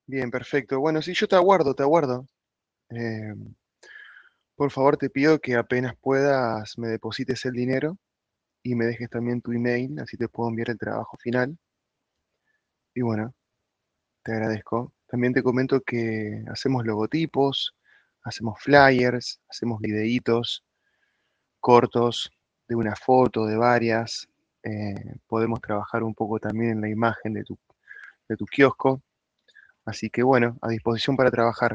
Bien, perfecto. Bueno, sí, yo te aguardo, te aguardo. Em, por favor, te pido que apenas puedas me deposites el dinero y me dejes también tu email, así te puedo enviar el trabajo final. Y bueno, te agradezco. También te comento que hacemos logotipos, hacemos flyers, hacemos videitos cortos de una foto, de varias. Podemos trabajar un poco también en la imagen de tu kiosco. Así que bueno, a disposición para trabajar.